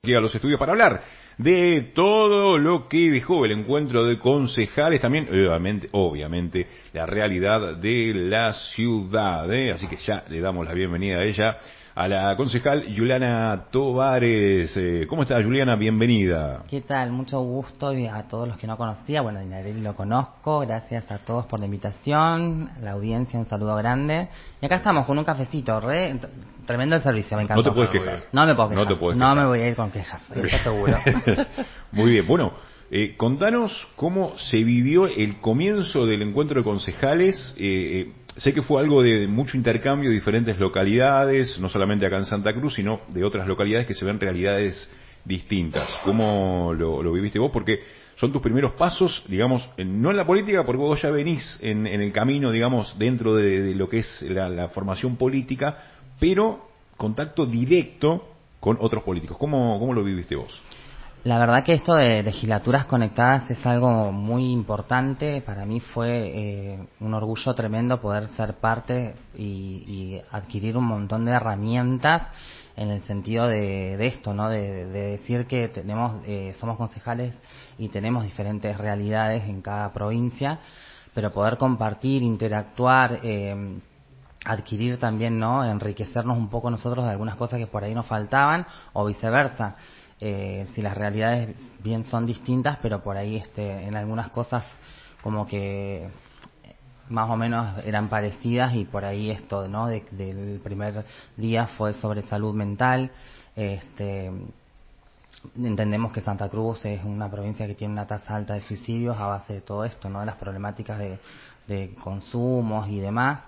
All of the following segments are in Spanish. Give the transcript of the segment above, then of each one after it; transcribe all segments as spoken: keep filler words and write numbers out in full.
aquí a los estudios para hablar de todo lo que dejó el encuentro de concejales, también obviamente, obviamente la realidad de la ciudad, ¿eh? Así que ya le damos la bienvenida a ella, a la concejal Juliana Tovares. Eh, ¿Cómo está, Juliana? Bienvenida. ¿Qué tal? Mucho gusto, y a todos los que no conocía. Bueno, Dinarelli lo conozco. Gracias a todos por la invitación. La audiencia, un saludo grande. Y acá estamos con un cafecito. Re, tremendo el servicio, me encantó. No te puedes quejar. No me puedo quejar. No, te puedes no quejar. me voy a ir con quejas, eso seguro. Muy bien, bueno, eh, contanos cómo se vivió el comienzo del encuentro de concejales. Eh, eh, sé que fue algo de mucho intercambio de diferentes localidades, no solamente acá en Santa Cruz, sino de otras localidades que se ven realidades distintas. ¿Cómo lo, lo viviste vos? Porque son tus primeros pasos, digamos, en, no en la política, porque vos ya venís en, en el camino, digamos, dentro de, de lo que es la, la formación política, pero contacto directo con otros políticos. ¿Cómo, cómo lo viviste vos? La verdad que esto de legislaturas conectadas es algo muy importante. Para mí fue eh, un orgullo tremendo poder ser parte y, y adquirir un montón de herramientas en el sentido de, de esto, ¿no? De, de decir que tenemos, eh, somos concejales y tenemos diferentes realidades en cada provincia, pero poder compartir, interactuar, eh, adquirir también, ¿no? Enriquecernos un poco nosotros de algunas cosas que por ahí nos faltaban, o viceversa. Eh, si las realidades bien son distintas, pero por ahí este, en algunas cosas como que más o menos eran parecidas, y por ahí esto, ¿no? De, del primer día fue sobre salud mental. Este, entendemos que Santa Cruz es una provincia que tiene una tasa alta de suicidios a base de todo esto, ¿no? De las problemáticas de, de consumos y demás.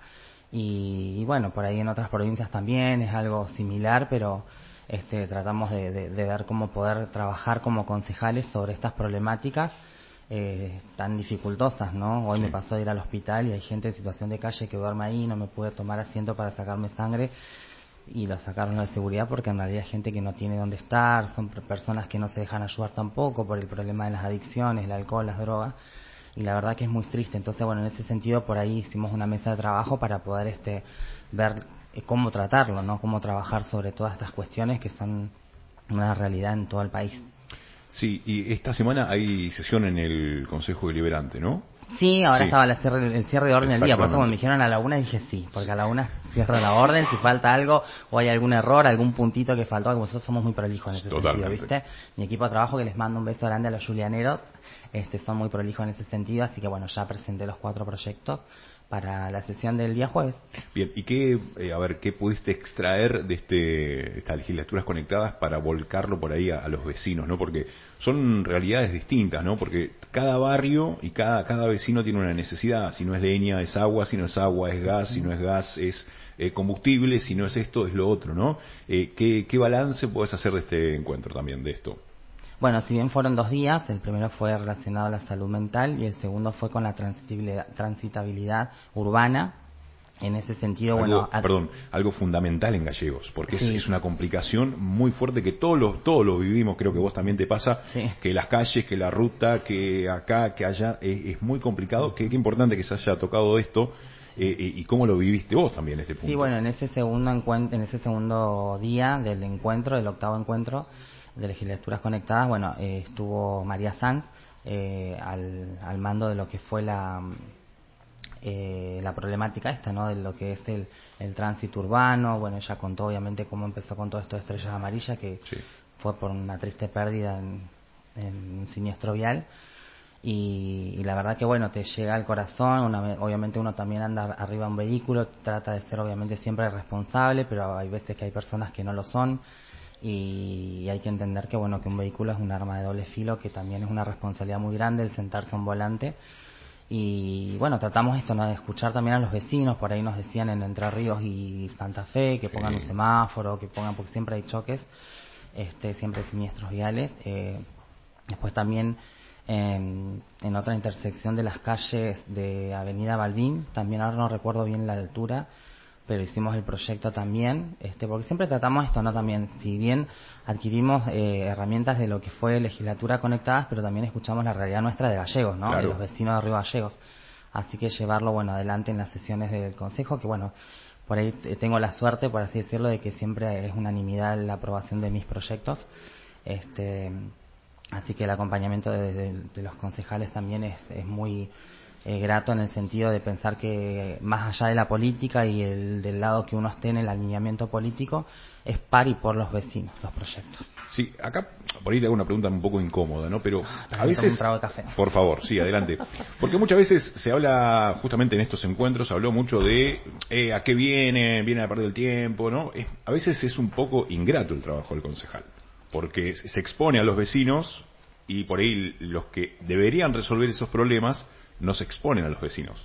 Y, y bueno, por ahí en otras provincias también es algo similar, pero este, tratamos de, de, de ver cómo poder trabajar como concejales sobre estas problemáticas eh, tan dificultosas, ¿no? Hoy sí. Me pasó a ir al hospital y hay gente en situación de calle que duerme ahí, no me pude tomar asiento para sacarme sangre y lo sacaron de seguridad, porque en realidad hay gente que no tiene dónde estar, son personas que no se dejan ayudar tampoco por el problema de las adicciones, el alcohol, las drogas, y la verdad que es muy triste. Entonces, bueno, en ese sentido por ahí hicimos una mesa de trabajo para poder este ver cómo tratarlo, ¿no? Cómo trabajar sobre todas estas cuestiones que son una realidad en todo el país. Sí, y esta semana hay sesión en el Consejo Deliberante, ¿no? Sí, ahora sí. estaba el cierre, el cierre de orden del día, por eso cuando me dijeron a la una dije sí, porque a la una cierro la orden, si falta algo o hay algún error, algún puntito que faltó, como nosotros somos muy prolijos en ese Totalmente. sentido, ¿viste? Mi equipo de trabajo, que les mando un beso grande a los julianeros, este, son muy prolijos en ese sentido, así que bueno, ya presenté los cuatro proyectos para la sesión del día jueves. Bien, ¿y qué, eh, a ver, qué pudiste extraer de este estas legislaturas conectadas para volcarlo por ahí a, a los vecinos, ¿no? Porque son realidades distintas, ¿no? Porque cada barrio y cada cada vecino tiene una necesidad. Si no es leña, es agua; si no es agua, es gas; si no es gas, es eh, combustible; si no es esto, es lo otro, ¿no? Eh, ¿qué, ¿Qué balance puedes hacer de este encuentro también, de esto? Bueno, si bien fueron dos días, el primero fue relacionado a la salud mental y el segundo fue con la transitabilidad, transitabilidad urbana. En ese sentido, algo, bueno... Ad... Perdón, algo fundamental en Gallegos, porque sí. es, es una complicación muy fuerte que todos lo, todos lo vivimos, creo que vos también te pasa, sí. que las calles, que la ruta, que acá, que allá, es, es muy complicado. Qué, qué importante que se haya tocado esto. Sí. Eh, y cómo lo viviste vos también este punto. Sí, bueno, en ese segundo encuentro, en ese segundo día del encuentro, del octavo encuentro de legislaturas conectadas, bueno, eh, estuvo María Sanz eh, al, al mando de lo que fue la eh, la problemática esta, ¿no? De lo que es el, el tránsito urbano. Bueno, ella contó obviamente cómo empezó con todo esto de Estrellas Amarillas, que sí. fue por una triste pérdida en, en un siniestro vial. Y, y la verdad que bueno, te llega al corazón. Una, obviamente uno también anda arriba de un vehículo, trata de ser obviamente siempre responsable, pero hay veces que hay personas que no lo son, y hay que entender que bueno, que un vehículo es un arma de doble filo, que también es una responsabilidad muy grande el sentarse a un volante. Y bueno, tratamos esto, ¿no? De escuchar también a los vecinos. Por ahí nos decían en Entre Ríos y Santa Fe que pongan sí. un semáforo, que pongan, porque siempre hay choques, este, siempre hay siniestros viales. Eh, después también en, en otra intersección de las calles de Avenida Balbín, también ahora no recuerdo bien la altura, pero hicimos el proyecto también, este, porque siempre tratamos esto, ¿no? También, si bien adquirimos eh, herramientas de lo que fue legislatura conectadas, pero también escuchamos la realidad nuestra de Gallegos, ¿no? Claro. De los vecinos de Río Gallegos. Así que llevarlo, bueno, adelante en las sesiones del Consejo, que bueno, por ahí tengo la suerte, por así decirlo, de que siempre es unanimidad la aprobación de mis proyectos. Este, así que el acompañamiento de, de, de los concejales también es, es muy eh, grato en el sentido de pensar que más allá de la política y el del lado que uno esté en el alineamiento político, es par y por los vecinos, los proyectos. Sí, acá por ahí le hago una pregunta un poco incómoda, ¿no? Pero a veces... Un trago de café. Por favor, sí, adelante. Porque muchas veces se habla, justamente en estos encuentros, se habló mucho de eh, a qué viene, viene a perder el tiempo, ¿no? Es, a veces es un poco ingrato el trabajo del concejal, porque se expone a los vecinos y por ahí los que deberían resolver esos problemas no se exponen a los vecinos.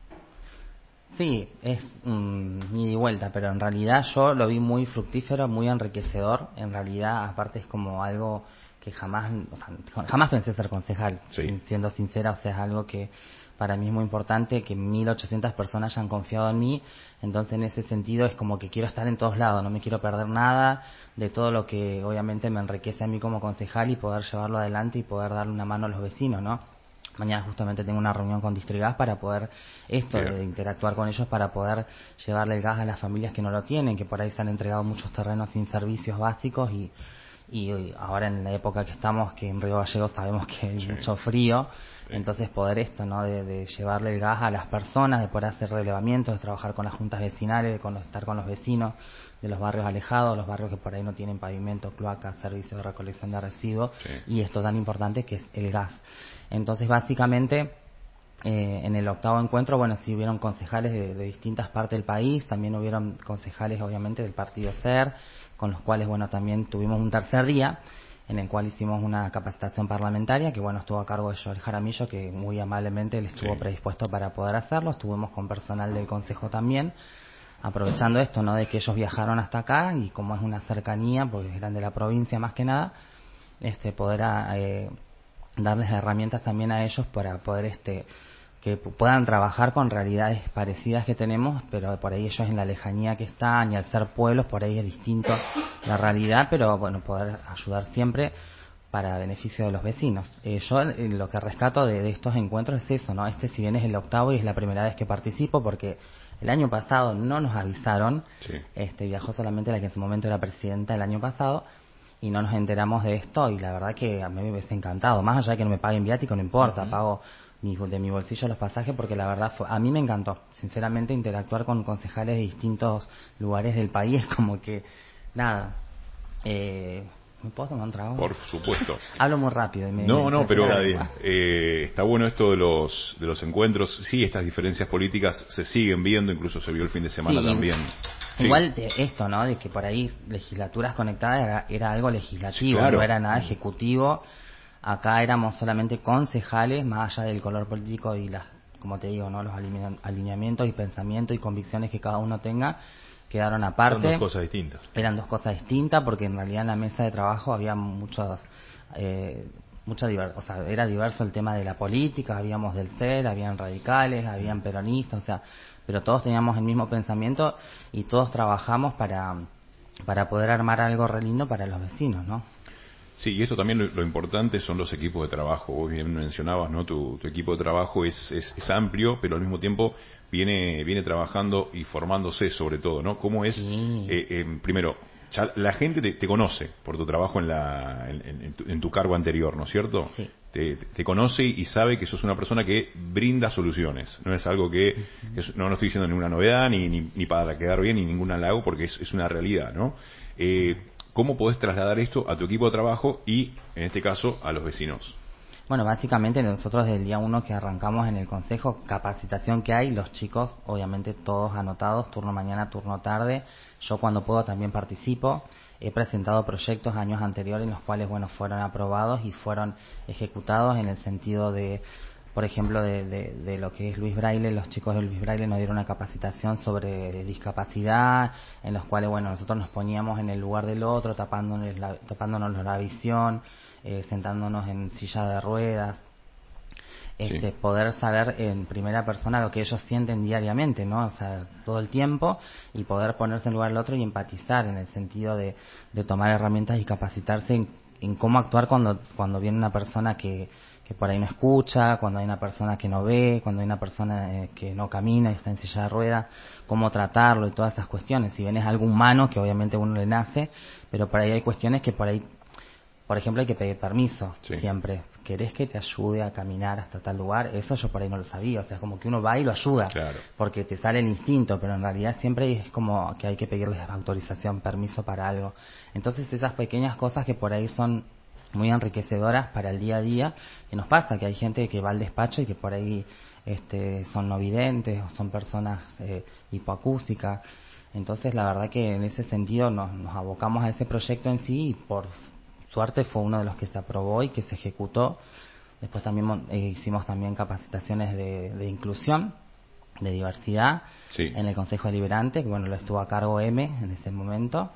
Sí, es un ida y vuelta, pero en realidad yo lo vi muy fructífero, muy enriquecedor. En realidad, aparte es como algo que jamás, o sea, jamás pensé ser concejal, sí. siendo sincera, o sea, es algo que para mí es muy importante, que mil ochocientas personas hayan confiado en mí. Entonces, en ese sentido, es como que quiero estar en todos lados, no me quiero perder nada de todo lo que obviamente me enriquece a mí como concejal y poder llevarlo adelante y poder darle una mano a los vecinos, ¿no? Mañana justamente tengo una reunión con Distrigas para poder esto, Bien. de interactuar con ellos, para poder llevarle el gas a las familias que no lo tienen, que por ahí se han entregado muchos terrenos sin servicios básicos y, y ahora en la época que estamos, que en Río Gallegos sabemos que hay sí. mucho frío, sí. entonces poder esto, ¿no? De, de llevarle el gas a las personas, de poder hacer relevamientos, de trabajar con las juntas vecinales, de con, estar con los vecinos de los barrios alejados, los barrios que por ahí no tienen pavimento, cloacas, servicios de recolección de residuos sí. y esto tan importante que es el gas. Entonces, básicamente, eh, en el octavo encuentro, bueno, sí hubieron concejales de, de distintas partes del país, también hubieron concejales, obviamente, del partido SER, con los cuales, bueno, también tuvimos un tercer día, en el cual hicimos una capacitación parlamentaria, que, bueno, estuvo a cargo de Joel Jaramillo, que muy amablemente él estuvo sí. predispuesto para poder hacerlo. Estuvimos con personal del Consejo también, aprovechando esto, ¿no?, de que ellos viajaron hasta acá, y como es una cercanía, porque eran de la provincia más que nada, este poder... Eh, darles herramientas también a ellos para poder este que puedan trabajar con realidades parecidas que tenemos, pero por ahí ellos en la lejanía que están y al ser pueblos por ahí es distinto la realidad, pero bueno, poder ayudar siempre para beneficio de los vecinos. Eh, yo eh, lo que rescato de, de estos encuentros es eso, ¿no? Este si bien es el octavo y es la primera vez que participo, porque el año pasado no nos avisaron, sí. este viajó solamente la que en su momento era presidenta el año pasado, y no nos enteramos de esto, y la verdad que a mí me hubiese encantado, más allá de que no me paguen viático, no importa, uh-huh. pago mi, de mi bolsillo los pasajes, porque la verdad fue, a mí me encantó, sinceramente, interactuar con concejales de distintos lugares del país, como que, nada, eh, ¿me puedo tomar un trago? Por supuesto. Hablo muy rápido. Y me, no, me no, pero eh, está bueno esto de los de los encuentros, sí, estas diferencias políticas se siguen viendo, incluso se vio el fin de semana sí, también. Sí. Igual de esto, ¿no? De que por ahí legislaturas conectadas era, era algo legislativo, claro. no era nada ejecutivo. Acá éramos solamente concejales, más allá del color político y las, como te digo, ¿no?, los alineamientos y pensamientos y convicciones que cada uno tenga, quedaron aparte. Son dos cosas distintas. Eran dos cosas distintas, porque en realidad en la mesa de trabajo había muchos... Eh, mucha diver, o sea, era diverso el tema de la política, habíamos del C E R, habían radicales, habían peronistas, o sea, pero todos teníamos el mismo pensamiento y todos trabajamos para para poder armar algo re lindo para los vecinos, ¿no? Sí, y esto también lo, lo importante son los equipos de trabajo. Vos bien mencionabas, ¿no? Tu, tu equipo de trabajo es, es, es amplio, pero al mismo tiempo viene viene trabajando y formándose sobre todo, ¿no? ¿Cómo es, sí. eh, eh, primero, ya la gente te, te conoce por tu trabajo en, la, en, en, tu, en tu cargo anterior, ¿no es cierto? Sí. Te, te conoce y sabe que sos una persona que brinda soluciones. No es algo que, uh-huh. que es, no, no estoy diciendo ninguna novedad, ni, ni, ni para quedar bien, ni ningún halago, porque es, es una realidad, ¿no? Eh, ¿Cómo podés trasladar esto a tu equipo de trabajo y, en este caso, a los vecinos? Bueno, básicamente nosotros desde el día uno que arrancamos en el consejo, capacitación que hay, los chicos, obviamente todos anotados, turno mañana, turno tarde. Yo cuando puedo también participo. He presentado proyectos años anteriores en los cuales, bueno, fueron aprobados y fueron ejecutados en el sentido de, por ejemplo, de, de, de lo que es Luis Braille. Los chicos de Luis Braille nos dieron una capacitación sobre discapacidad, en los cuales, bueno, nosotros nos poníamos en el lugar del otro, tapándonos la, tapándonos la visión, eh, sentándonos en silla de ruedas, este, sí. poder saber en primera persona lo que ellos sienten diariamente, ¿no? O sea, todo el tiempo, y poder ponerse en lugar del otro y empatizar en el sentido de, de tomar herramientas y capacitarse en, en cómo actuar cuando cuando viene una persona que que por ahí no escucha, cuando hay una persona que no ve, cuando hay una persona eh, que no camina y está en silla de ruedas, cómo tratarlo y todas esas cuestiones. Si bien es algo humano, que obviamente uno le nace, pero por ahí hay cuestiones que por ahí por ejemplo, hay que pedir permiso sí. siempre. ¿Querés que te ayude a caminar hasta tal lugar? Eso yo por ahí no lo sabía. O sea, es como que uno va y lo ayuda. Claro. Porque te sale el instinto, pero en realidad siempre es como que hay que pedirles autorización, permiso para algo. Entonces esas pequeñas cosas que por ahí son muy enriquecedoras para el día a día. Y nos pasa que hay gente que va al despacho y que por ahí este, son no videntes o son personas eh, hipoacústicas. Entonces la verdad que en ese sentido nos, nos abocamos a ese proyecto en sí y por suerte fue uno de los que se aprobó y que se ejecutó. Después también eh, hicimos también capacitaciones de, de inclusión, de diversidad, sí. en el Consejo Deliberante, que bueno, lo estuvo a cargo M en ese momento.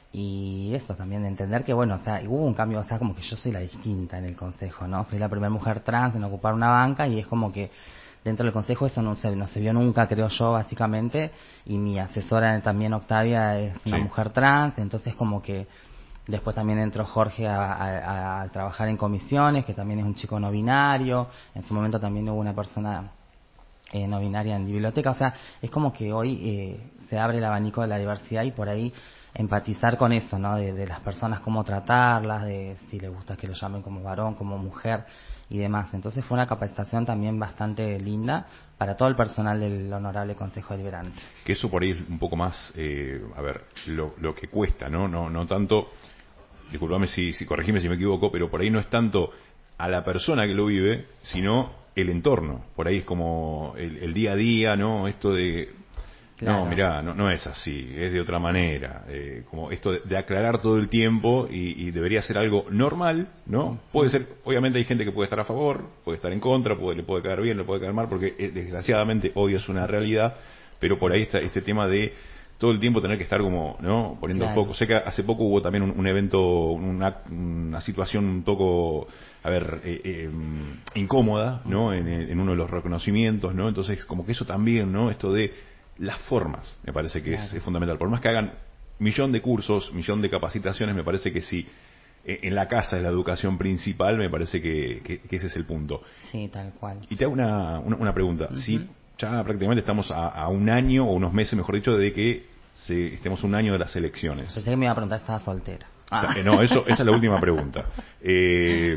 Y eso también de entender que bueno, o sea, hubo un cambio, o sea, como que yo soy la distinta en el Consejo, ¿no? Soy la primera mujer trans en ocupar una banca y es como que dentro del Consejo eso no se, no se vio nunca, creo yo, básicamente. Y mi asesora también, Octavia, es una sí. mujer trans, entonces como que después también entró Jorge a, a, a trabajar en comisiones, que también es un chico no binario. En su momento también hubo una persona eh, no binaria en biblioteca. O sea, es como que hoy eh, se abre el abanico de la diversidad y por ahí empatizar con eso, ¿no? De, de las personas, cómo tratarlas, de si les gusta que lo llamen como varón, como mujer y demás. Entonces fue una capacitación también bastante linda para todo el personal del Honorable Consejo Deliberante. Que eso por ahí es un poco más, eh, a ver, lo, lo que cuesta, ¿no? No, no tanto, disculpame si, si corregime si me equivoco, pero por ahí no es tanto a la persona que lo vive, sino el entorno. Por ahí es como el, el día a día, ¿no? Esto de, claro. no, mirá, no, no es así, es de otra manera. Eh, como esto de, de aclarar todo el tiempo y, y debería ser algo normal, ¿no? Puede ser, obviamente hay gente que puede estar a favor, puede estar en contra, puede, le puede caer bien, le puede caer mal, porque eh, desgraciadamente hoy es una realidad, pero por ahí está este tema de todo el tiempo tener que estar como, ¿no? Poniendo Claro. el foco. Sé que hace poco hubo también un, un evento, una, una situación un poco, a ver, eh, eh, incómoda, ¿no? En, en uno de los reconocimientos, ¿no? Entonces, como que eso también, ¿no? Esto de las formas, me parece que claro. es, es fundamental. Por más que hagan millón de cursos, millón de capacitaciones, me parece que sí. En la casa es la educación principal, me parece que, que, que ese es el punto. Sí, tal cual. Y te hago una, una, una pregunta. Uh-huh. Si ya prácticamente estamos a, a un año, o unos meses, mejor dicho, de que se, estemos un año de las elecciones. Pensé que me iba a preguntar si estaba soltera. Ah. O sea, no, eso, esa es la última pregunta. Eh,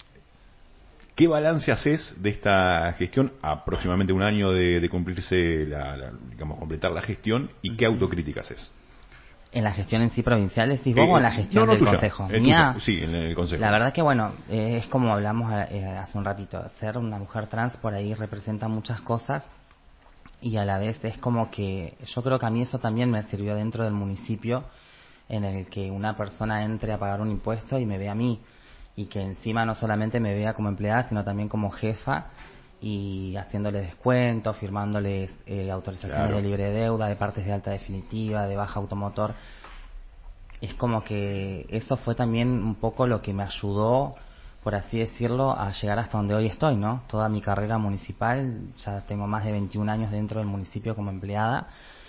¿Qué balance haces de esta gestión? Aproximadamente un año de, de cumplirse, la, la, digamos, completar la gestión. ¿Y qué autocrítica haces? ¿En la gestión en sí provincial decís vos eh, o en la gestión no, no, del tuya, Consejo? Eh, ¿Mía? Tuya, sí, en el Consejo. La verdad que, bueno, eh, es como hablamos eh, hace un ratito. Ser una mujer trans por ahí representa muchas cosas y a la vez es como que yo creo que a mí eso también me sirvió dentro del municipio en el que una persona entre a pagar un impuesto y me ve a mí y que encima no solamente me vea como empleada sino también como jefa y haciéndole descuentos, firmándoles eh, autorizaciones claro. de libre deuda, de partes de alta definitiva, de baja automotor. Es como que eso fue también un poco lo que me ayudó, por así decirlo, a llegar hasta donde hoy estoy, ¿no? Toda mi carrera municipal, ya tengo más de veintiún años dentro del municipio como empleada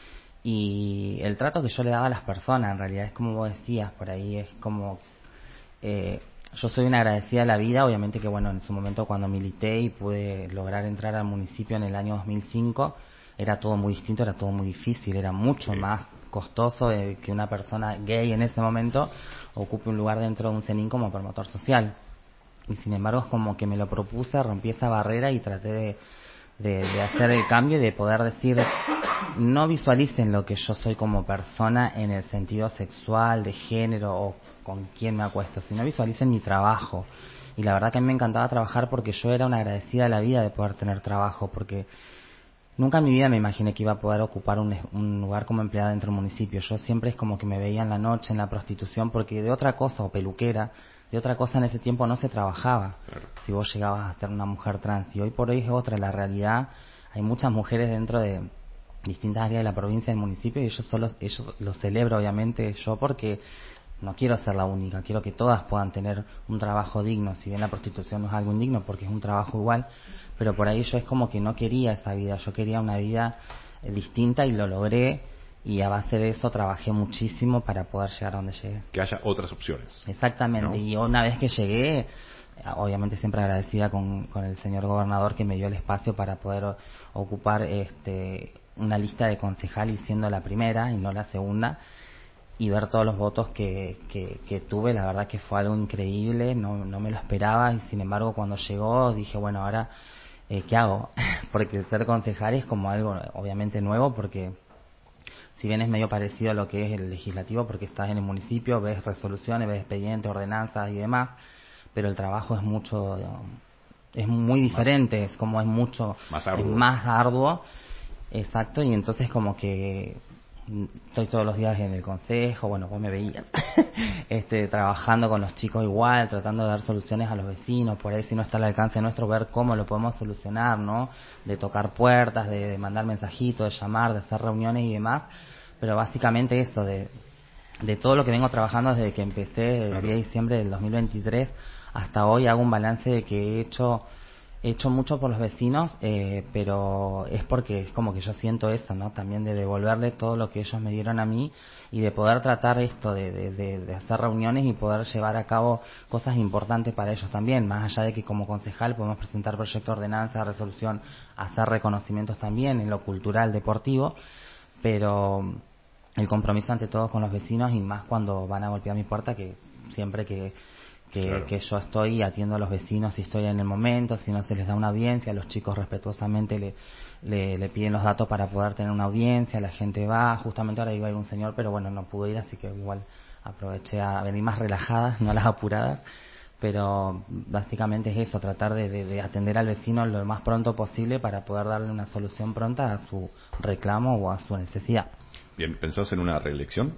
y el trato que yo le daba a las personas, en realidad es como vos decías, por ahí es como... Eh, yo soy una agradecida de la vida, obviamente que bueno, en su momento cuando milité y pude lograr entrar al municipio en el año dos mil cinco, era todo muy distinto, era todo muy difícil, era mucho sí. más costoso de que una persona gay en ese momento ocupe un lugar dentro de un CENIN como promotor social. Y sin embargo es como que me lo propuse, rompí esa barrera y traté de, de, de hacer el cambio y de poder decir, no visualicen lo que yo soy como persona en el sentido sexual, de género o con quién me acuesto, sino visualicen mi trabajo. Y la verdad que a mí me encantaba trabajar porque yo era una agradecida de la vida de poder tener trabajo, porque nunca en mi vida me imaginé que iba a poder ocupar un, un lugar como empleada dentro del municipio. Yo siempre es como que me veía en la noche en la prostitución, porque de otra cosa, o peluquera, de otra cosa en ese tiempo no se trabajaba. Claro. Si vos llegabas a ser una mujer trans. Y hoy por hoy es otra la realidad. Hay muchas mujeres dentro de distintas áreas de la provincia y del municipio y yo solo, ellos lo celebro obviamente yo porque no quiero ser la única, quiero que todas puedan tener un trabajo digno, si bien la prostitución no es algo indigno porque es un trabajo igual, pero por ahí yo es como que no quería esa vida, yo quería una vida eh, distinta y lo logré y a base de eso trabajé muchísimo para poder llegar a donde llegué. Que haya otras opciones. Exactamente, ¿no? Y una vez que llegué, obviamente siempre agradecida con, con el señor gobernador que me dio el espacio para poder ocupar este una lista de concejales siendo la primera y no la segunda. y ver todos los votos que, que, que tuve, la verdad que fue algo increíble, no, no me lo esperaba y sin embargo cuando llegó dije, bueno, ahora, eh, ¿qué hago? Porque ser concejal es como algo obviamente nuevo, porque si bien es medio parecido a lo que es el legislativo, porque estás en el municipio, ves resoluciones, ves expedientes, ordenanzas y demás, pero el trabajo es mucho, es muy diferente, más, es como es mucho, más arduo. es más arduo, exacto, y entonces como que estoy todos los días en el consejo, bueno, vos me veías, este, trabajando con los chicos igual, tratando de dar soluciones a los vecinos, por ahí si no está al alcance nuestro, ver cómo lo podemos solucionar, ¿no? De tocar puertas, de, de mandar mensajitos, de llamar, de hacer reuniones y demás, pero básicamente eso, de, de todo lo que vengo trabajando desde que empecé el diez de diciembre del dos mil veintitrés hasta hoy, hago un balance de que he hecho He hecho mucho por los vecinos, eh, pero es porque es como que yo siento eso, ¿no? También de devolverle todo lo que ellos me dieron a mí y de poder tratar esto, de, de, de, de hacer reuniones y poder llevar a cabo cosas importantes para ellos también, más allá de que como concejal podemos presentar proyectos de ordenanza, resolución, hacer reconocimientos también en lo cultural, deportivo, pero el compromiso ante todo con los vecinos y más cuando van a golpear mi puerta, que siempre que Que, claro. que yo estoy y atiendo a los vecinos si estoy en el momento, si no se les da una audiencia, los chicos respetuosamente le, le, le piden los datos para poder tener una audiencia, la gente va, justamente ahora iba a ir un señor, pero bueno, no pudo ir, así que igual aproveché a venir más relajada, no a las apuradas, pero básicamente es eso, tratar de, de, de atender al vecino lo más pronto posible para poder darle una solución pronta a su reclamo o a su necesidad. Bien, ¿pensás en una reelección?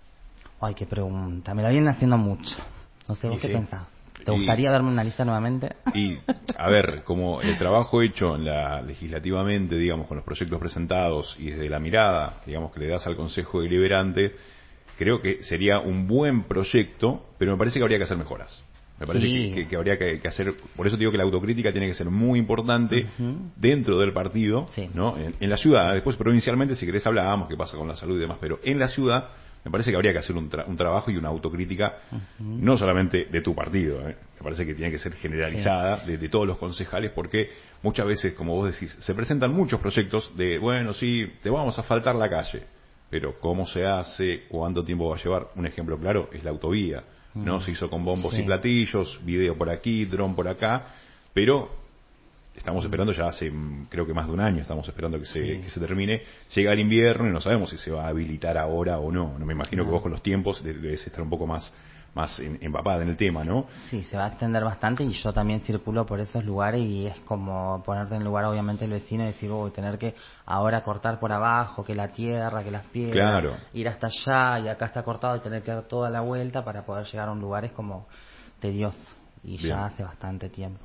Ay, qué pregunta, me la vienen haciendo mucho. No sé, ¿vos qué sí. pensás? ¿Te gustaría y, verme una lista nuevamente? Y, a ver, como el trabajo hecho en la legislativamente, digamos, con los proyectos presentados y desde la mirada, digamos, que le das al Consejo Deliberante, creo que sería un buen proyecto, pero me parece que habría que hacer mejoras. Me parece sí. que, que, que habría que, que hacer, por eso digo que la autocrítica tiene que ser muy importante uh-huh. dentro del partido, sí. ¿no? En, en la ciudad, después provincialmente, si querés hablábamos qué pasa con la salud y demás, pero en la ciudad me parece que habría que hacer un, tra- un trabajo y una autocrítica, uh-huh. no solamente de tu partido, ¿eh? Me parece que tiene que ser generalizada sí. de, de todos los concejales, porque muchas veces, como vos decís, se presentan muchos proyectos de, bueno, sí, te vamos a asfaltar la calle, pero ¿cómo se hace? ¿Cuánto tiempo va a llevar? Un ejemplo claro es la autovía, uh-huh. ¿no? Se hizo con bombos sí. y platillos, video por aquí, dron por acá, pero estamos esperando ya hace, creo que más de un año, estamos esperando que se, sí. que se termine. Llega el invierno y no sabemos si se va a habilitar ahora o no. No me imagino no. que vos con los tiempos debes estar un poco más más empapada en el tema, ¿no? Sí, se va a extender bastante y yo también circulo por esos lugares y es como ponerte en el lugar obviamente el vecino y decir, voy oh, a tener que ahora cortar por abajo, que la tierra, que las piedras, claro. ir hasta allá y acá está cortado y tener que dar toda la vuelta para poder llegar a un lugar es como tedioso y Bien. ya hace bastante tiempo.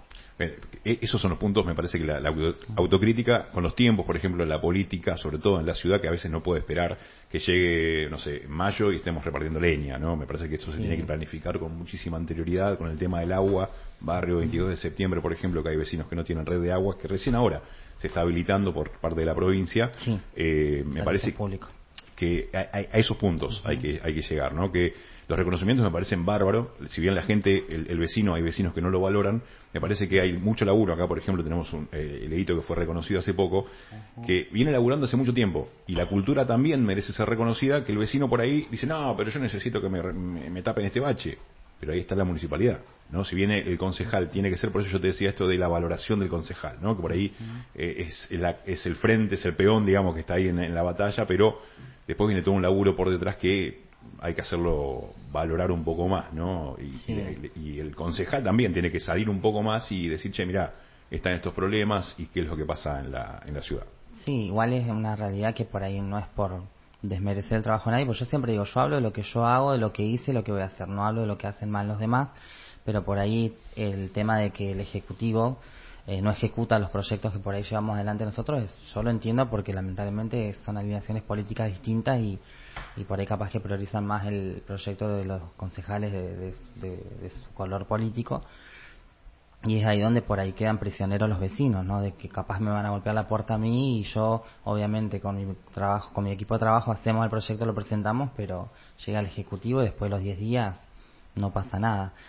Esos son los puntos, me parece que la, la autocrítica con los tiempos, por ejemplo, la política, sobre todo en la ciudad, que a veces no puede esperar que llegue, no sé, mayo y estemos repartiendo leña, ¿no? Me parece que eso sí. se tiene que planificar con muchísima anterioridad, con el tema del agua, barrio veintidós de septiembre, por ejemplo, que hay vecinos que no tienen red de agua, que recién ahora se está habilitando por parte de la provincia. Sí. Eh, me parece público. que a, a esos puntos uh-huh. hay que hay que llegar, ¿no? Que los reconocimientos me parecen bárbaros, si bien la gente, el, el vecino, hay vecinos que no lo valoran, me parece que hay mucho laburo. Acá, por ejemplo, tenemos un, eh, el edito que fue reconocido hace poco, uh-huh. que viene laburando hace mucho tiempo, y la cultura también merece ser reconocida, que el vecino por ahí dice, no, pero yo necesito que me, me, me tapen este bache, pero ahí está la municipalidad, ¿no? Si viene el concejal, tiene que ser, por eso yo te decía esto de la valoración del concejal, ¿no? Que por ahí eh, es, la, es el frente, es el peón, digamos, que está ahí en, en la batalla, pero después viene todo un laburo por detrás que hay que hacerlo valorar un poco más, ¿no? Y, sí. y, y el concejal también tiene que salir un poco más y decir, che, mirá, están estos problemas y qué es lo que pasa en la, en la ciudad. Sí, igual es una realidad que por ahí no es por desmerecer el trabajo de nadie, pues yo siempre digo, yo hablo de lo que yo hago, de lo que hice, de lo que voy a hacer, no hablo de lo que hacen mal los demás, pero por ahí el tema de que el Ejecutivo eh, no ejecuta los proyectos que por ahí llevamos adelante nosotros, es, yo lo entiendo porque lamentablemente son alineaciones políticas distintas y, y por ahí capaz que priorizan más el proyecto de los concejales de, de, de, de su color político. Y es ahí donde por ahí quedan prisioneros los vecinos, ¿no? De que capaz me van a golpear la puerta a mí y yo, obviamente, con mi trabajo, con mi equipo de trabajo hacemos el proyecto, lo presentamos, pero llega el Ejecutivo y después de los diez días no pasa nada.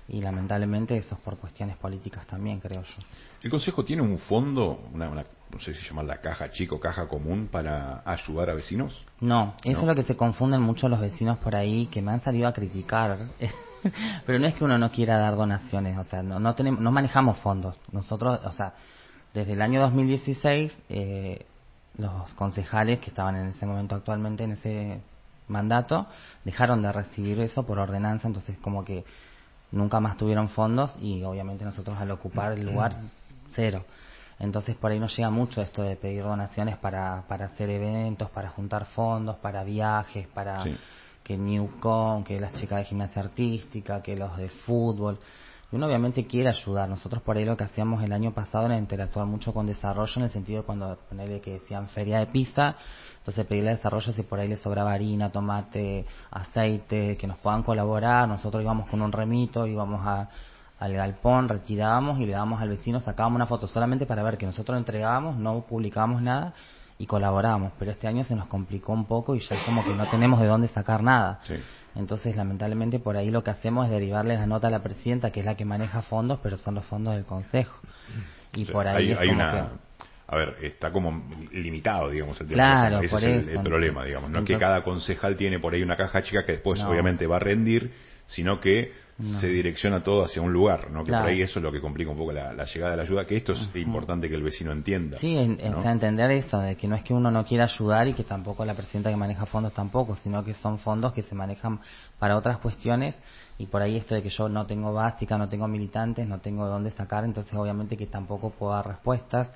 y lamentablemente eso es por cuestiones políticas también, creo yo. ¿El Consejo tiene un fondo, una, una, no sé si se llama la caja chico, caja común, para ayudar a vecinos? No, eso ¿No? es lo que se confunden mucho los vecinos por ahí, que me han salido a criticar. Pero no es que uno no quiera dar donaciones, o sea, no, no tenemos, no manejamos fondos. Nosotros, o sea, desde el año dos mil dieciséis, eh, los concejales que estaban en ese momento actualmente en ese mandato dejaron de recibir eso por ordenanza, entonces como que nunca más tuvieron fondos y obviamente nosotros al ocupar el lugar, cero. Entonces por ahí nos llega mucho esto de pedir donaciones para, para hacer eventos, para juntar fondos, para viajes, para Sí. que Newcom, que las chicas de gimnasia artística, que los de fútbol. Y uno obviamente quiere ayudar. Nosotros por ahí lo que hacíamos el año pasado era interactuar mucho con desarrollo, en el sentido de cuando ponerle que decían feria de pizza, entonces pedirle a desarrollo si por ahí les sobraba harina, tomate, aceite, que nos puedan colaborar. Nosotros íbamos con un remito, íbamos a, al galpón, retirábamos y le dábamos al vecino, sacábamos una foto solamente para ver que nosotros lo entregábamos, no publicábamos nada y colaborábamos. Pero este año se nos complicó un poco y ya es como que no tenemos de dónde sacar nada. Sí. Entonces, lamentablemente, por ahí lo que hacemos es derivarle la nota a la presidenta, que es la que maneja fondos, pero son los fondos del Consejo. Y O sea, por ahí hay, es hay como una... que... A ver, está como limitado, digamos, el tema. Claro, Ese por es el, eso. el problema, digamos. No es que Entonces- cada concejal tiene por ahí una caja chica que después No. obviamente va a rendir, sino que No. se direcciona todo hacia un lugar, ¿no? Que Claro. por ahí eso es lo que complica un poco la, la llegada de la ayuda, que esto es importante que el vecino entienda. Sí, en, en- ¿no? o sea, entender eso, de que no es que uno no quiera ayudar y que tampoco la presidenta que maneja fondos tampoco, sino que son fondos que se manejan para otras cuestiones y por ahí esto de que yo no tengo básica, no tengo militantes, no tengo de dónde sacar, entonces obviamente que tampoco puedo dar respuestas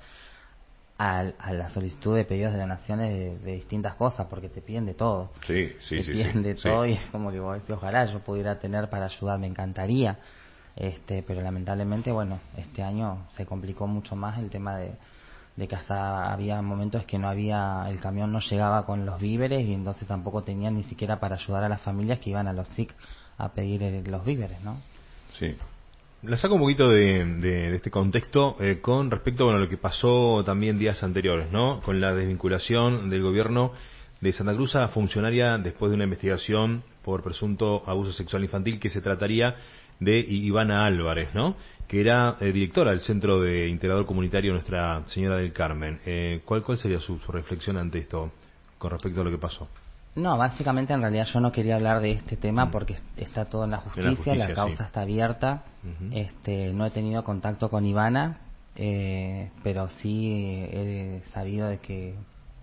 a, a la solicitud de pedidos de donaciones de, de distintas cosas, porque te piden de todo. Sí, sí, te sí. piden sí, de sí. todo y es como que vos decís, ojalá yo pudiera tener para ayudar, me encantaría. Este, pero lamentablemente, bueno, este año se complicó mucho más el tema de, de que hasta había momentos que no había, el camión no llegaba con los víveres y entonces tampoco tenían ni siquiera para ayudar a las familias que iban a los S I C a pedir eh, los víveres, ¿no? Sí. La saco un poquito de, de, de este contexto eh, con respecto bueno, a lo que pasó también días anteriores, ¿no? Con la desvinculación del gobierno de Santa Cruz a funcionaria después de una investigación por presunto abuso sexual infantil que se trataría de Ivana Álvarez, ¿no? Que era eh, directora del Centro de Integrador Comunitario Nuestra Señora del Carmen. Eh, ¿cuál, ¿Cuál sería su, su reflexión ante esto con respecto a lo que pasó? No, básicamente en realidad yo no quería hablar de este tema porque está todo en la justicia, En la justicia, la causa sí. está abierta. Ujú. Este, no he tenido contacto con Ivana, eh, pero sí he sabido de que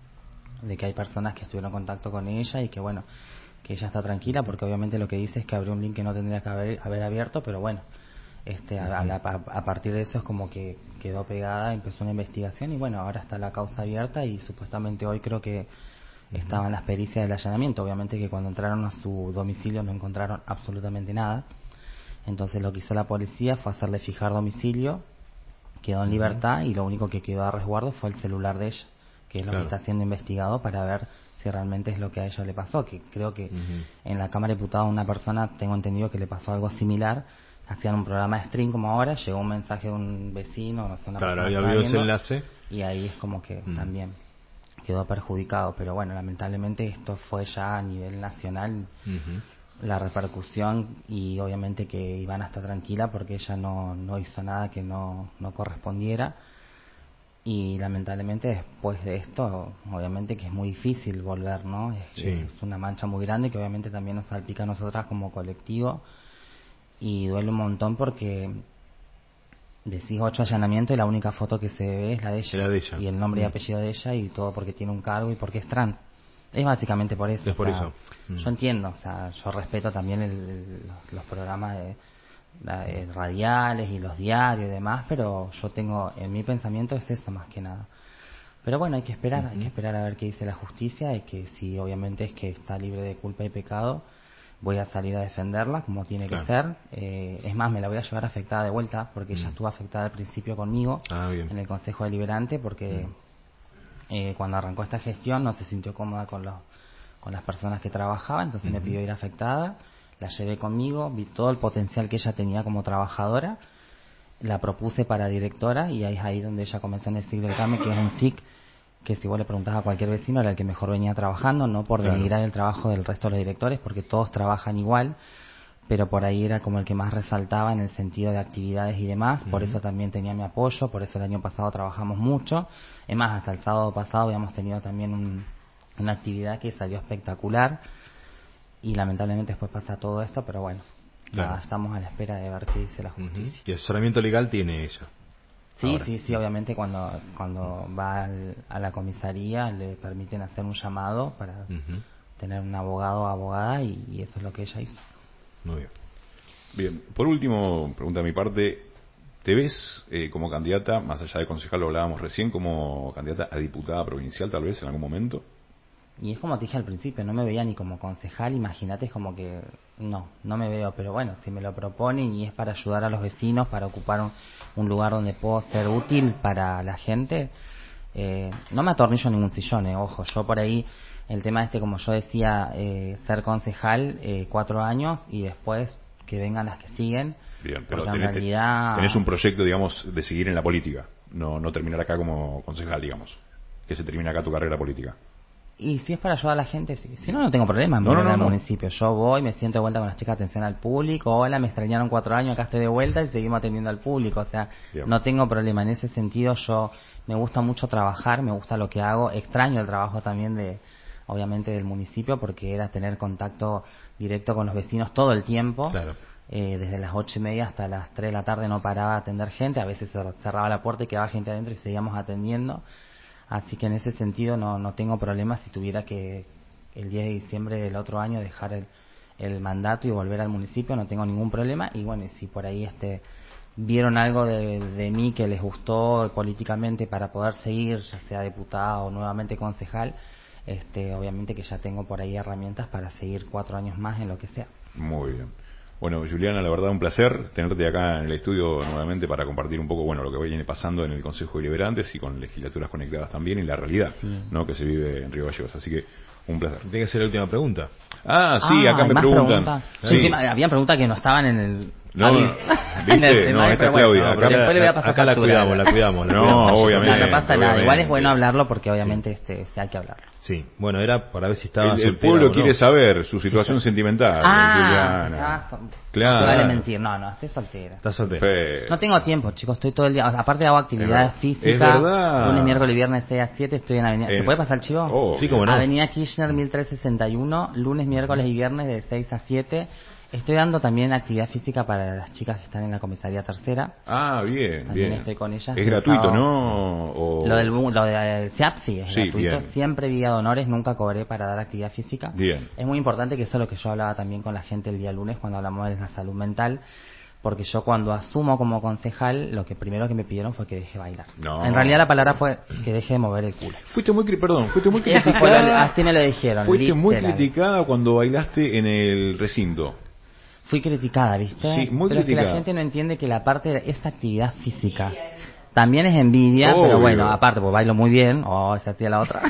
de que hay personas que estuvieron en contacto con ella y que bueno, que ella está tranquila porque obviamente lo que dice es que abrió un link que no tendría que haber, haber abierto, pero bueno, este a, a, la- a- a partir de eso es como que quedó pegada, empezó una investigación y bueno, ahora está la causa abierta y supuestamente hoy creo que estaban las pericias del allanamiento. Obviamente que cuando entraron a su domicilio no encontraron absolutamente nada. Entonces lo que hizo la policía fue hacerle fijar domicilio, quedó en libertad y lo único que quedó a resguardo fue el celular de ella, que es lo Claro. que está siendo investigado para ver si realmente es lo que a ella le pasó. Que creo que Ujú. en la Cámara de Diputados una persona, tengo entendido que le pasó algo similar. Hacían un programa de stream como ahora, llegó un mensaje de un vecino, no sé, una Claro, persona que había estaba habido ese viendo, enlace. y ahí es como que Mm. también quedó perjudicado. Pero bueno, lamentablemente esto fue ya a nivel nacional Ujú. la repercusión y obviamente que Ivana está tranquila porque ella no, no hizo nada que no, no correspondiera y lamentablemente después de esto obviamente que es muy difícil volver, ¿no? Es, Sí. es una mancha muy grande que obviamente también nos salpica a nosotras como colectivo y duele un montón porque decís ocho allanamientos y la única foto que se ve es la de ella, Era de ella. y el nombre y Mm. apellido de ella y todo porque tiene un cargo y porque es trans. Es básicamente por eso. Es por o sea, eso. Mm. Yo entiendo, o sea, yo respeto también el- el- los, los programas de, la- eh, radiales y los diarios y demás, pero yo tengo, en mi pensamiento es eso más que nada. Pero bueno, hay que esperar, hay que esperar a ver qué dice la justicia y que si obviamente es que está libre de culpa y pecado, voy a salir a defenderla como tiene Claro. que ser. Eh, es más, me la voy a llevar afectada de vuelta porque ella Mm. estuvo afectada al principio conmigo Ah, bien. en el Consejo Deliberante porque eh, cuando arrancó esta gestión no se sintió cómoda con los con las personas que trabajaba, entonces me Ujú. pidió ir afectada, la llevé conmigo, vi todo el potencial que ella tenía como trabajadora, la propuse para directora y ahí es ahí donde ella comenzó en el S I C del Carmen, que es un S I C que si vos le preguntabas a cualquier vecino era el que mejor venía trabajando, no por Claro. denigrar el trabajo del resto de los directores, porque todos trabajan igual, pero por ahí era como el que más resaltaba en el sentido de actividades y demás, por uh-huh. eso también tenía mi apoyo, por eso el año pasado trabajamos mucho, es más, hasta el sábado pasado habíamos tenido también un, una actividad que salió espectacular, y lamentablemente después pasa todo esto, pero bueno, claro. nada, estamos a la espera de ver qué dice la justicia. Uh-huh. ¿Y asesoramiento legal tiene ella? Sí, Ahora. sí, sí, obviamente cuando cuando va al, a la comisaría le permiten hacer un llamado para uh-huh. tener un abogado o abogada, y, y eso es lo que ella hizo. Muy bien. Bien, por último, pregunta de mi parte, ¿te ves eh, como candidata, más allá de concejal, lo hablábamos recién, como candidata a diputada provincial tal vez en algún momento? Y es como te dije al principio, no me veía ni como concejal, imagínate, es como que no, no me veo, pero bueno, si me lo proponen y es para ayudar a los vecinos, para ocupar un, un lugar donde puedo ser útil para la gente, eh, no me atornillo en ningún sillón, eh, ojo, yo por ahí, el tema este, como yo decía, eh, ser concejal eh, cuatro años y después que vengan las que siguen. Bien, pero tenés, en realidad... tenés un proyecto, digamos, de seguir en la política, no, no terminar acá como concejal, digamos, que se termine acá tu carrera política. Y si es para ayudar a la gente, sí. Si no, no tengo problema en no, volver no, no, al no. municipio. Yo voy, me siento de vuelta con las chicas de atención al público. Hola, me extrañaron cuatro años, acá estoy de vuelta y seguimos atendiendo al público. O sea, bien. No tengo problema. En ese sentido, yo me gusta mucho trabajar, me gusta lo que hago. Extraño el trabajo también de, obviamente, del municipio, porque era tener contacto directo con los vecinos todo el tiempo. Claro. Eh, desde las ocho y media hasta las tres de la tarde no paraba a atender gente. A veces cerraba la puerta y quedaba gente adentro y seguíamos atendiendo. Así que en ese sentido no, no tengo problemas si tuviera que el diez de diciembre del otro año dejar el, el mandato y volver al municipio, no tengo ningún problema. Y bueno, y si por ahí este vieron algo de, de mí que les gustó políticamente para poder seguir, ya sea diputado o nuevamente concejal, este obviamente que ya tengo por ahí herramientas para seguir cuatro años más en lo que sea. Muy bien. Bueno, Juliana, la verdad un placer tenerte acá en el estudio nuevamente para compartir un poco, bueno, lo que viene pasando en el Consejo Deliberantes y con legislaturas conectadas también y la realidad, sí. ¿no?, que se vive en Río Gallegos. Así que un placer. Tiene que ser la última pregunta. Ah, sí, ah, acá me preguntan. Pregunta. Sí. Encima, habían preguntas que no estaban en el... No, no, ¿viste? No, esta es Claudia. Bueno, acá, después le voy a pasar acá la cuidamos, la cuidamos. La no, cuidamos. obviamente. No, no pasa obviamente. nada. Igual es bueno hablarlo porque obviamente sí. este, este hay que hablarlo. Sí, bueno, era para ver si estaba... El, el pueblo no. quiere saber su situación sentimental. Ah, Juliana. So- claro. Vale mentir. No, no, estoy soltera. Estás soltera. Fe. No tengo tiempo, chicos, estoy todo el día... Aparte hago actividades es físicas. Es verdad. Lunes, miércoles y viernes seis a siete estoy en Avenida... En... ¿Se puede pasar el chivo? Oh, sí, como no. Avenida Kirchner mil trescientos sesenta y uno, lunes, miércoles y viernes de seis a siete. Estoy dando también actividad física para las chicas que están en la comisaría tercera. Ah, bien, también bien. estoy con ellas. Es gratuito, sábado. ¿no? O... Lo del lo de C I A P sí, es sí, gratuito. Bien. Siempre guía de honores, nunca cobré para dar actividad física. Bien. Es muy importante, que eso es lo que yo hablaba también con la gente el día lunes cuando hablamos de la salud mental. Porque yo cuando asumo como concejal, lo que primero que me pidieron fue que deje bailar. No. En realidad la palabra fue que deje de mover el culo. Fuiste muy, perdón, fuiste muy Eso fue criticada. lo- así me lo dijeron. Fuiste literal. muy criticada cuando bailaste en el recinto. Fui criticada, ¿viste? Sí, muy pero es que criticada. la gente no entiende que la parte de esa actividad física también es envidia, Obvio. pero bueno, aparte, pues bailo muy bien, o esa tía la otra.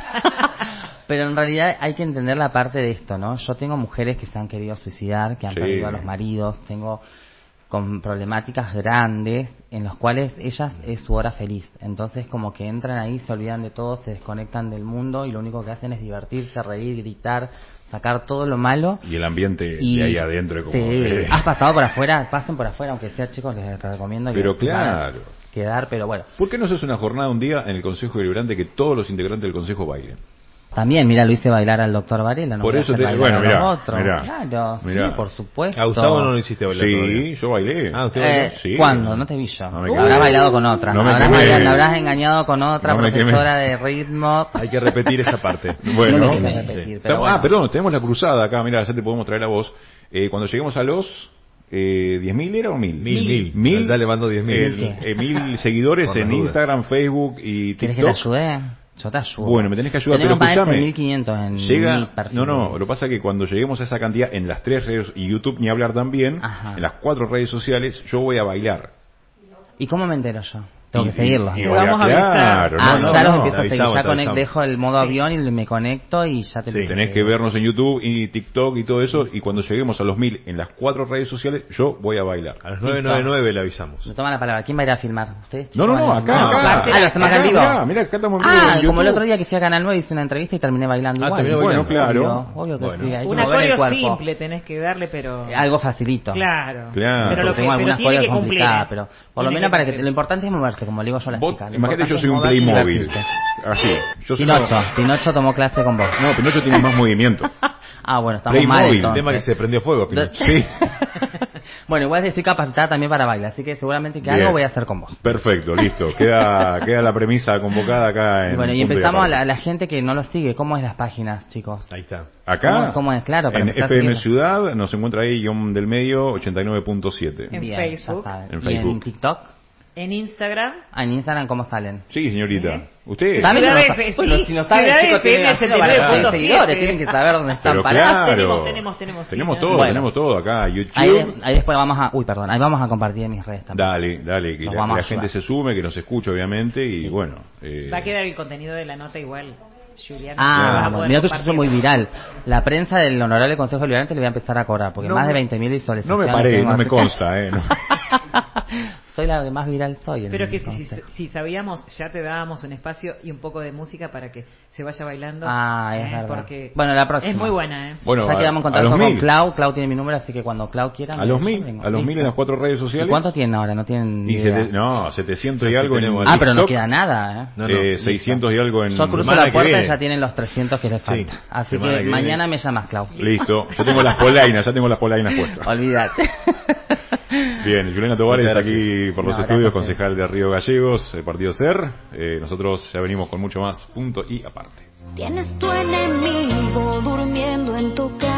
Pero en realidad hay que entender la parte de esto, ¿no? Yo tengo mujeres que se han querido suicidar, que han Sí. perdido a los maridos, tengo con problemáticas grandes en los cuales ellas es su hora feliz. Entonces como que entran ahí, se olvidan de todo, se desconectan del mundo y lo único que hacen es divertirse, reír, gritar, sacar todo lo malo. Y el ambiente Y, de ahí adentro. Como sí, de... has pasado por afuera, pasen por afuera, aunque sea, chicos, les recomiendo que Pero van a claro. quedar, pero bueno. ¿Por qué no haces una jornada un día en el Consejo Deliberante que todos los integrantes del Consejo bailen? También, mira, lo hice bailar al doctor Varela, no Por voy a eso hacer te- bailar bueno, a los mirá, otros. mirá, Claro, mirá. sí, por supuesto. A Gustavo no lo hiciste bailar Sí, todavía. yo bailé. Ah, ¿usted Eh, bailó? Sí. ¿Cuándo? No te vi yo. No me Habrás quemé. bailado con otra. No me habrás, quemé. bailado- habrás engañado con otra No me profesora de ritmo. Hay que repetir esa parte. Bueno, No me quieres sí. repetir, pero Estamos- bueno. Ah, perdón, tenemos la cruzada acá, mira, ya te podemos traer a vos. Eh, cuando lleguemos a los eh, diez mil, ¿era o mil? Mil, mil. Ya le mando diez mil. Eh, eh, mil seguidores Por en las dudas. Instagram, Facebook y ¿Quieres que te TikTok. ayude? Yo te ayudo. Bueno, me tenés que ayudar, Tenemos pero más de escúchame. mil quinientos en Llega, mi perfil. no, no, lo que pasa es que cuando lleguemos a esa cantidad en las tres redes y YouTube ni hablar también, Ajá. en las cuatro redes sociales, yo voy a bailar. ¿Y cómo me entero yo? Tengo y, que seguirlos. Y, y Vamos a claro, ah, no, no, ya los no, empiezo a seguir. avisamos, Ya te conect, avisamos. dejo el modo Sí. avión y me conecto y ya te Sí. empiezo a Tenés que seguir. vernos en YouTube y TikTok y todo eso, y cuando lleguemos a los mil en las cuatro redes sociales, yo voy a bailar. A las nueve noventa y nueve le avisamos. Me toman la palabra. ¿Quién va a ir a filmar? ¿Ustedes? No, no, no, acá, No, acá. acá. Ah, lo hacemos acá en vivo. Mirá, mirá, acá estamos en vivo Ah, en como el YouTube. otro día que fui a Canal nueve hice una entrevista y terminé bailando Ah, igual. terminó Bueno, bailando. claro. Obvio, obvio que Bueno. sí. Hay que Un mover el acorio cuerpo. simple tenés que darle, pero... Eh, Algo facilito. Claro. Claro. Pero lo Porque que, tengo pero algunas tiene cosas que cumplir. complicadas, ¿eh? pero por lo Tiene menos para que cumplir. lo importante es moverse, como le digo yo a las Vos, chicas. Lo imagínate, yo importante soy es un moverse y Playmobil. divertirse. Así. Yo soy Pinocho, una- Pinocho tomó clase con vos. No, Pinocho tiene más movimiento. Ah, bueno, estamos Playmobil, mal El entonces. tema que se prendió fuego, Pinocho. Sí. Bueno, igual estoy capacitada también para bailar, así que seguramente que Bien. algo voy a hacer con vos. Perfecto, listo. Queda, queda la premisa convocada acá en Y bueno, y Punto empezamos a Aparte. la, a la gente que no lo sigue. ¿Cómo es las páginas, chicos? Ahí está. Acá, ¿Cómo- cómo es? Claro, para en empezar a F M seguir. Ciudad, nos encuentra ahí, guión del medio, ochenta y nueve punto siete. En Bien, Facebook. ya saben. En ¿Y Facebook. en TikTok? En Instagram. Ah, en Instagram, ¿cómo salen? Sí, señorita. ¿Eh? ¿Usted? ¿Saben? Ciudad que no F- sa- bueno, sí, si no saben, Ciudad chicos, F M tienen haciendo para ochenta y nueve punto siete. seguidores, tienen que saber dónde están Pero parados. claro. Tenemos, tenemos, tenemos. sí, Tenemos ¿no? todo, Bueno. tenemos todo acá. YouTube. Ahí, de- ahí después vamos a... Uy, perdón. Ahí vamos a compartir en mis redes también. Dale, dale, que Nos la, vamos la a gente ayudar. se sume, que nos escuche, obviamente, y bueno. eh, Va a quedar el contenido de la nota igual, Juliana. Ah, Vas a bueno, poder mira que eso fue compartirlo. muy viral. La prensa del Honorable Consejo Deliberante le voy a empezar a cobrar, porque No más de me- veinte mil No visualizaciones. me paré, tengo, no me así- consta, eh. no. Soy la que más viral soy. en Pero el que si, si, consejo. si sabíamos, ya te dábamos un espacio y un poco de música para que se vaya bailando. Ah, es eh, verdad. Porque Bueno, la próxima. es muy buena, ¿eh? Bueno, ya a- quedamos en a contacto los con mil. Clau. Clau tiene mi número, así que cuando Clau quiera... A me- los yo mil, vengo. a los mil Listo. en las cuatro redes ¿Y sociales. cuánto tienen ahora? No tienen ni Y idea. sete- no, setecientos y Casi algo en tenemos- Ah, pero no TikTok, queda nada, ¿eh? No, no. eh, seiscientos y algo en... Yo cruzo semana la que puerta y viene. ya tienen los trescientos que les Sí, falta. Así semana que, que mañana viene. me llamas, Clau. Listo, yo tengo las polainas, ya tengo las polainas puestas. Olvídate. Bien, Juliana Tovares Muchas aquí gracias. por los No, estudios, gracias. concejal de Río Gallegos, eh, Partido SER. Eh, nosotros ya venimos con mucho más punto y aparte. Tienes tu enemigo durmiendo en tu